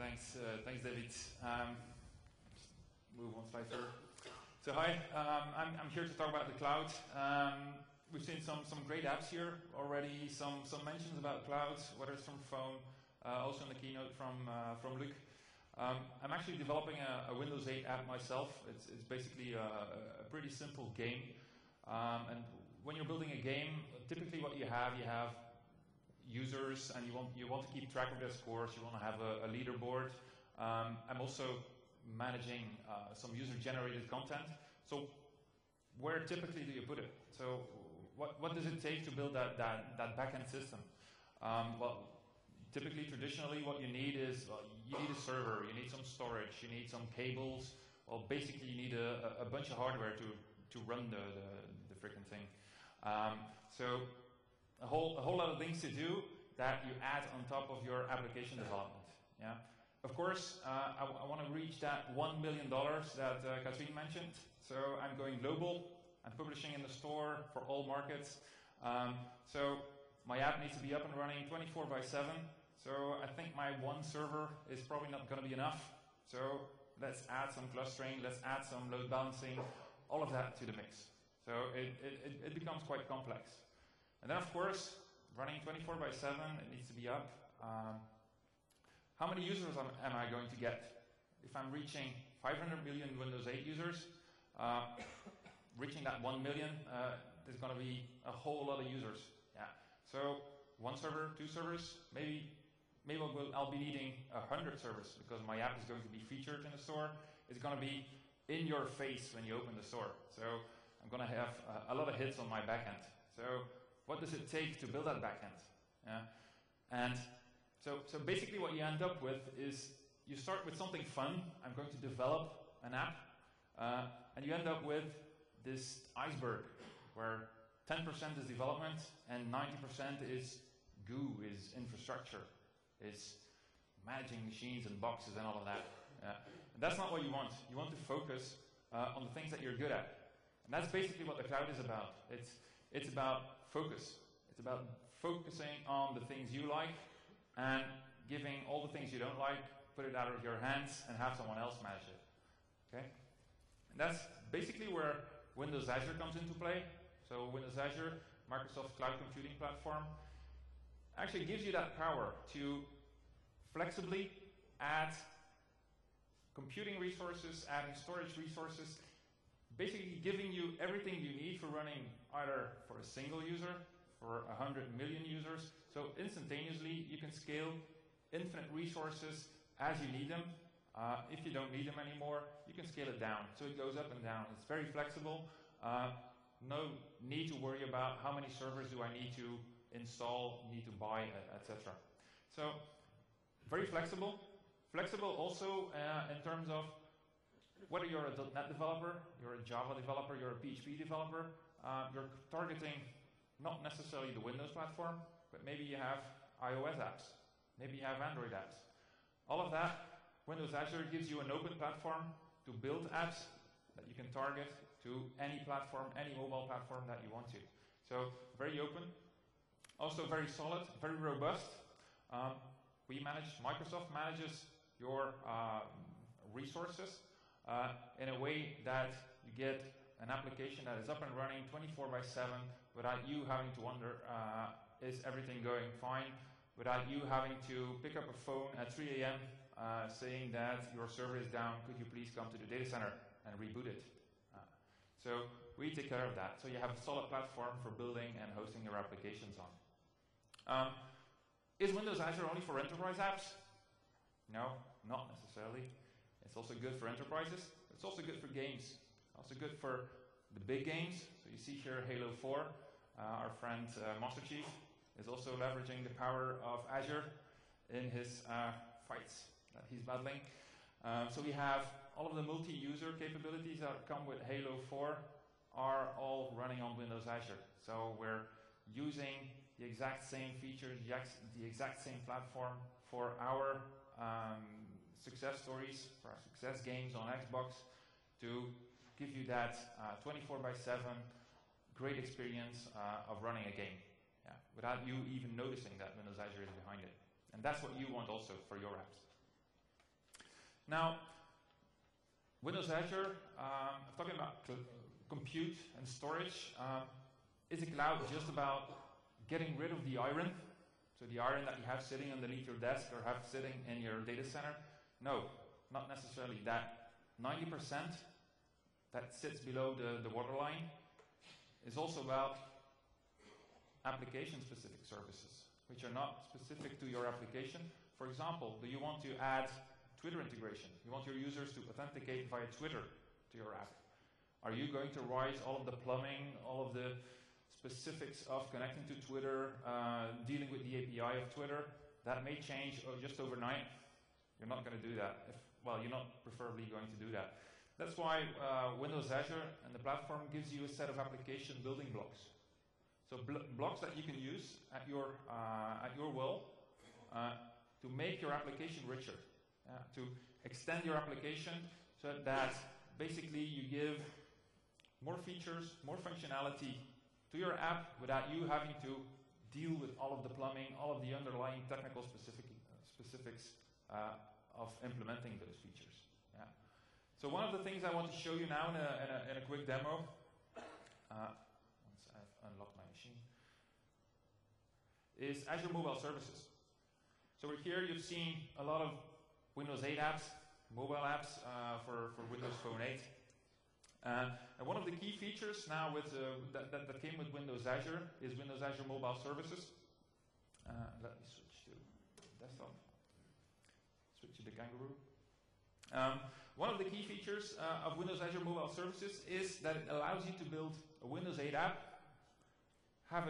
Thanks, David. Move one slide further. So hi, I'm here to talk about the cloud. We've seen some great apps here already. Some mentions about clouds, whether it's from phone, also in the keynote from Luc. I'm actually developing a Windows 8 app myself. It's basically a pretty simple game. And when you're building a game, typically what you have users, and you want to keep track of their scores. You want to have a leaderboard. I'm also managing some user-generated content. So where typically do you put it? So what does it take to build that backend system? Well, typically, traditionally, what you need is you need a server, you need some storage, you need some cables. Well, basically, you need a bunch of hardware to run the freaking thing. So a whole lot of things to do that you add on top of your application development. Yeah. Of course, I want to reach that $1 million that Katrien mentioned. So I'm going global. I'm publishing in the store for all markets. So my app needs to be up and running 24/7. So I think my one server is probably not going to be enough. So let's add some clustering. Let's add some load balancing. All of that to the mix. So it becomes quite complex. And then, of course, running 24/7, it needs to be up. How many users am I going to get? If I'm reaching 500 million Windows 8 users, reaching that 1 million, there's going to be a whole lot of users. Yeah. So one server, two servers, maybe I'll be needing 100 servers because my app is going to be featured in the store. It's going to be in your face when you open the store. So I'm going to have a lot of hits on my backend. So what does it take to build that backend? Yeah. And so basically what you end up with is you start with something fun. I'm going to develop an app. And you end up with this iceberg where 10% is development and 90% is goo, is infrastructure, is managing machines and boxes and all of that. And that's not what you want. You want to focus on the things that you're good at. And that's basically what the cloud is about. It's about focus. It's about focusing on the things you like and giving all the things you don't like, put it out of your hands and have someone else manage it. Okay? And that's basically where Windows Azure comes into play. So Windows Azure, Microsoft Cloud Computing Platform, actually gives you that power to flexibly add computing resources, adding storage resources, basically giving you everything you need for running either for a single user, for 100 million users. So instantaneously, you can scale infinite resources as you need them. If you don't need them anymore, you can scale it down. So it goes up and down. It's very flexible. No need to worry about how many servers do I need to install, need to buy, etc. So very flexible. Flexible also in terms of whether you're a .NET developer, you're a Java developer, you're a PHP developer, you're targeting not necessarily the Windows platform, but maybe you have iOS apps, maybe you have Android apps. All of that, Windows Azure gives you an open platform to build apps that you can target to any platform, any mobile platform that you want to. So very open, also very solid, very robust. Microsoft manages your resources in a way that you get an application that is up and running 24/7 without you having to wonder, is everything going fine? Without you having to pick up a phone at 3 a.m. Saying that your server is down, could you please come to the data center and reboot it? So we take care of that. So you have a solid platform for building and hosting your applications on. Is Windows Azure only for enterprise apps? No, not necessarily. It's also good for enterprises. It's also good for games. Also good for the big games. So you see here Halo 4. Our friend Master Chief is also leveraging the power of Azure in his fights that he's battling. So we have all of the multi-user capabilities that come with Halo 4 are all running on Windows Azure. So we're using the exact same features, the exact same platform for our success stories, for our success games on Xbox to give you that 24/7 great experience of running a game, without you even noticing that Windows Azure is behind it. And that's what you want also for your apps. Now, Windows Azure, I'm talking about compute and storage. Is a cloud just about getting rid of the iron? So the iron that you have sitting underneath your desk or have sitting in your data center? No, not necessarily. That 90% that sits below the waterline is also about application-specific services, which are not specific to your application. For example, do you want to add Twitter integration? You want your users to authenticate via Twitter to your app. Are you going to write all of the plumbing, all of the specifics of connecting to Twitter, dealing with the API of Twitter? That may change just overnight. You're not going to do that. You're not preferably going to do that. That's why Windows Azure and the platform gives you a set of application building blocks. So blocks that you can use at your will to make your application richer, to extend your application so that basically you give more features, more functionality to your app without you having to deal with all of the plumbing, all of the underlying technical specifics of implementing those features. Yeah. So one of the things I want to show you now in a quick demo, once I've unlocked my machine, is Azure Mobile Services. So here you've seen a lot of Windows 8 apps, mobile apps for Windows Phone 8. And one of the key features now with, that came with Windows Azure is Windows Azure Mobile Services. Let me switch to desktop. Switch to the Kangaroo. One of the key features of Windows Azure Mobile Services is that it allows you to build a Windows 8 app, have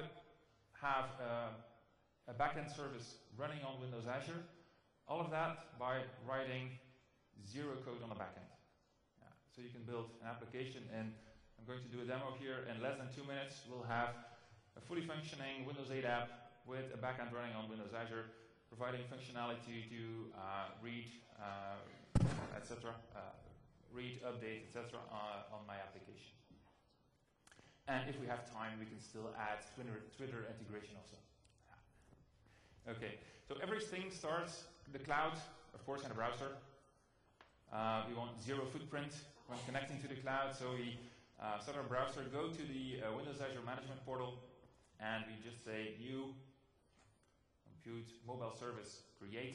a backend service running on Windows Azure, all of that by writing zero code on the backend. So you can build an application, and I'm going to do a demo here. In less than 2 minutes, we'll have a fully functioning Windows 8 app with a backend running on Windows Azure, providing functionality to read, etc., read, update, etc., on my application. And if we have time, we can still add Twitter integration also. Okay, so everything starts the cloud, of course, in a browser. We want zero footprint when connecting to the cloud, so we start our browser, go to the Windows Azure Management Portal, and we just say new compute mobile service create.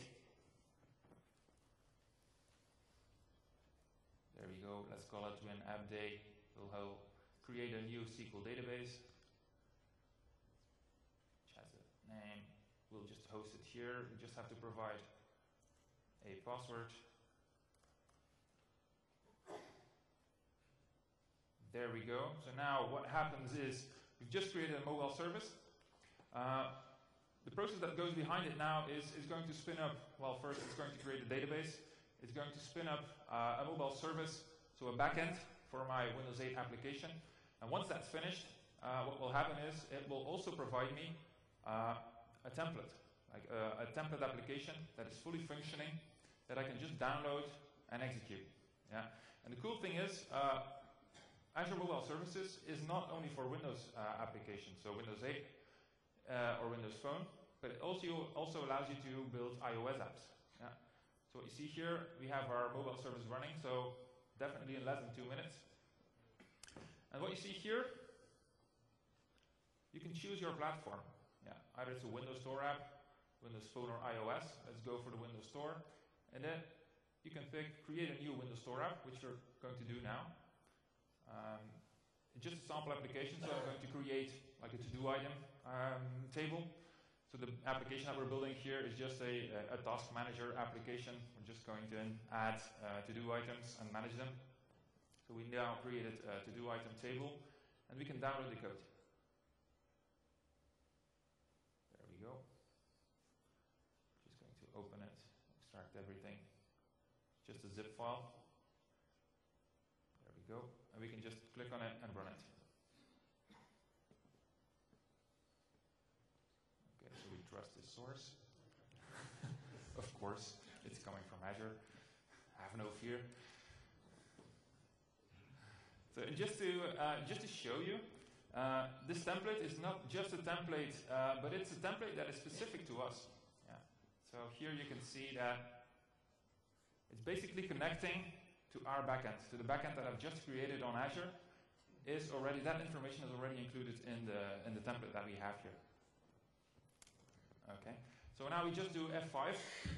There we go. Let's call it Win App Day. We'll create a new SQL database, which has a name. We'll just host it here. We just have to provide a password. There we go. So now what happens is we've just created a mobile service. The process that goes behind it now is going to spin up, well, first it's going to create a database. It's going to spin up a mobile service, so a backend for my Windows 8 application. And once that's finished, what will happen is it will also provide me a template, like a template application that is fully functioning, that I can just download and execute. Yeah. And the cool thing is, Azure Mobile Services is not only for Windows applications, so Windows 8 or Windows Phone, but it also allows you to build iOS apps. Yeah. So what you see here, we have our mobile service running, so definitely in less than 2 minutes. And what you see here, you can choose your platform. Yeah. Either it's a Windows Store app, Windows Phone or iOS. Let's go for the Windows Store. And then you can create a new Windows Store app, which we're going to do now. Just a sample application, so I'm going to create like a to-do item table. So the application that we're building here is just a task manager application. We're just going to add to-do items and manage them. So we now created a to-do item table, and we can download the code. There we go. Just going to open it, extract everything. Just a zip file. There we go. And we can just click on it and run it. Okay, so we trust this source. Of course, it's coming from Azure. Have no fear. So just to show you, this template is not just a template, but it's a template that is specific to us. Yeah. So here you can see that It's basically connecting to our backend, to the backend that I've just created on Azure. That information is already included in the template that we have here. Okay, so now we just do F5.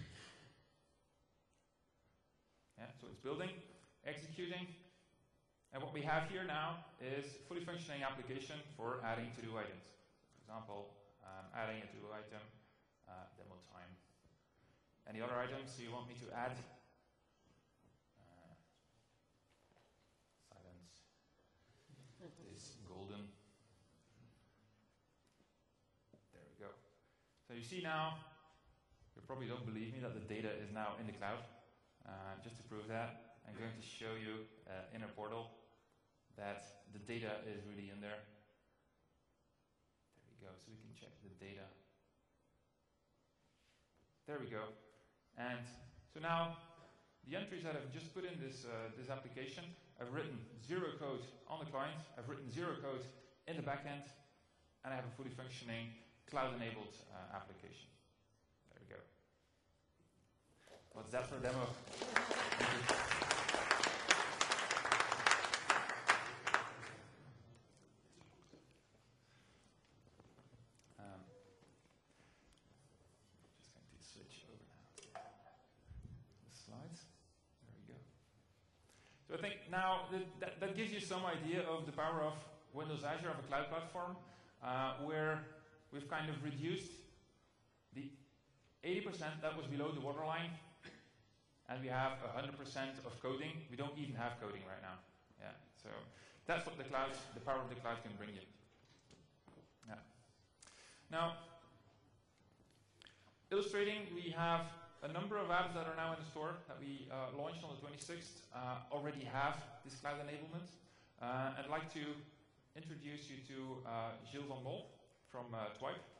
Yeah, so it's building, executing, and what we have here now is fully functioning application for adding to-do items. For example, adding a to-do item, demo time. Any other items you want me to add? Silence is golden. There we go. So you see now, you probably don't believe me that the data is now in the cloud. Just to prove that, I'm going to show you in a portal that the data is really in there. There we go, so we can check the data. There we go. And so now, the entries that I've just put in this application, I've written zero code on the client, I've written zero code in the backend, and I have a fully functioning cloud-enabled application. There we go. What's that for a demo? Just going to switch over now to the slides. There we go. So I think now that gives you some idea of the power of Windows Azure, of a cloud platform, where we've kind of reduced the 80% that was below the waterline, and we have 100% of coding. We don't even have coding right now. Yeah, so that's what the power of the cloud can bring you. Yeah. Now, illustrating, we have a number of apps that are now in the store that we launched on the 26th already have this cloud enablement. I'd like to introduce you to Gilles van Mol from Twipe.